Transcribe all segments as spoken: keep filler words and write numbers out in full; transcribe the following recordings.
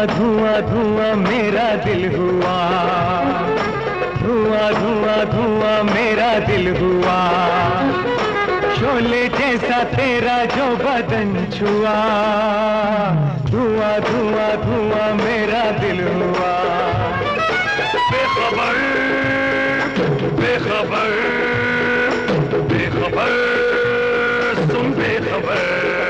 धुआं धुआं धुआं मेरा दिल हुआ, धुआं धुआं धुआं मेरा दिल हुआ, शोले जैसा तेरा जो बदन छुआ, धुआं धुआं धुआं मेरा दिल हुआ। बेखबर बेखबर बेखबर तुम बेखबर।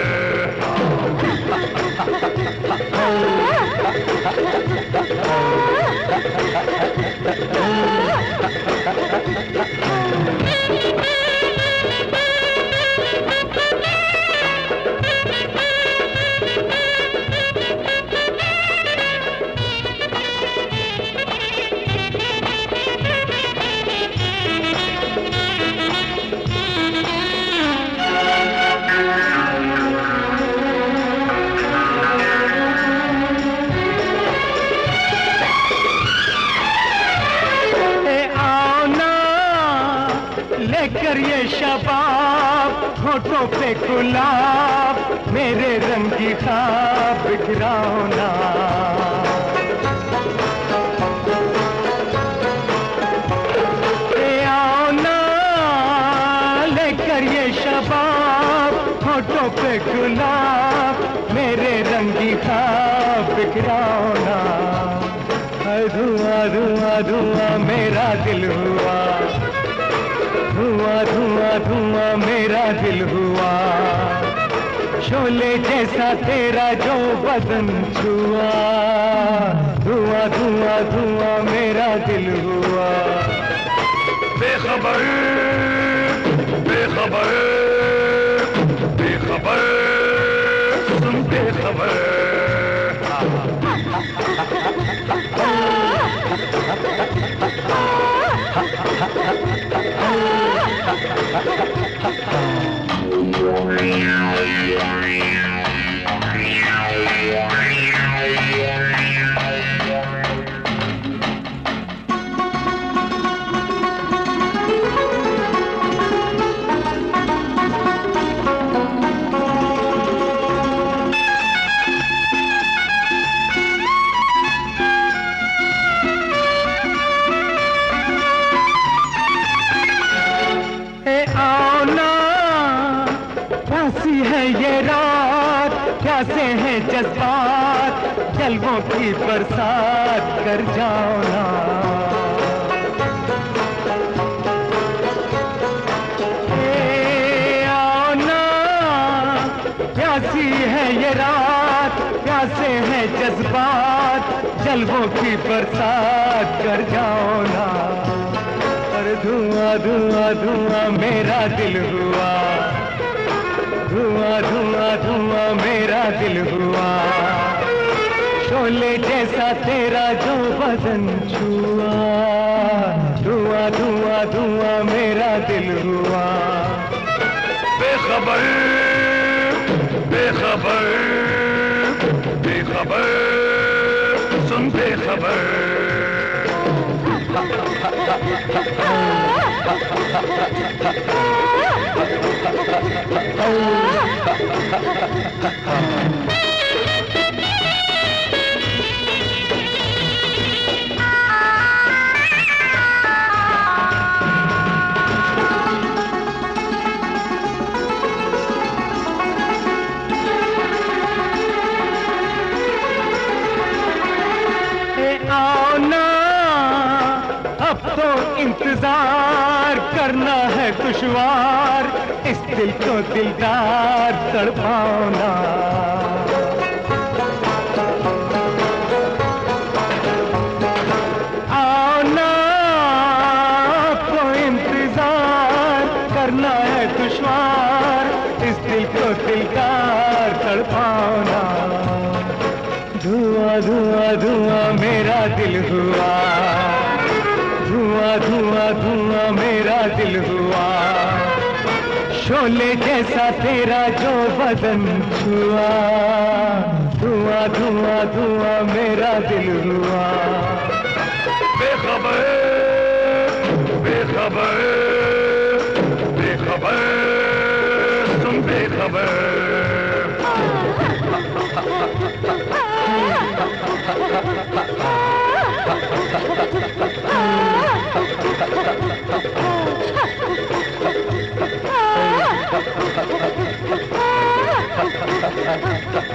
लेकर ये शबाब होठों पे गुलाब, मेरे रंग की ख्वाब बिखराओ ना। ए आओ ना लेकर ये शबाब होठों पे गुलाब, मेरे रंग की ख्वाब बिखराओ ना। धुआं धुआं धुआं मेरा दिल हुआ, धुआं धुआं धुआं मेरा दिल हुआ, शोले जैसा तेरा जो बदन छुआ, धुआं धुआं धुआं मेरा दिल हुआ। बेखबर बेखबर बेखबर तुम बेखबर। प्यासी है ये रात, प्यासे हैं जज्बात, जलवों की बरसात कर जाओ ना। ए आओ ना, प्यासी है ये रात, प्यासे हैं जज्बात, जलवों की बरसात कर जाओ ना। और धुआं धुआं धुआं मेरा दिल हुआ, धुआं धुआं धुआं मेरा दिल हुआ, शोले जैसा तेरा जो बदन छुआ, धुआं धुआं धुआं मेरा दिल हुआ। बेखबर बेखबर बेखबर सुन बेखबर। आओ ना अब तो इंतजार करना है दुश्वार, इस दिल को दिलदार तड़पाओ ना। आओ ना अब तो इंतजार करना है दुश्वार, इस दिल को दिलदार तड़पाओ ना। धुआं धुआं धुआं मेरा दिल हुआ, धुआं धुआं धुआं मेरा दिल हुआ, शोले जैसा तेरा जो बदन छुआ, धुआं धुआं धुआं मेरा दिल हुआ। बेखबर बेखबर बेखबर तुम बेखबर। Ha ha ha ha ha!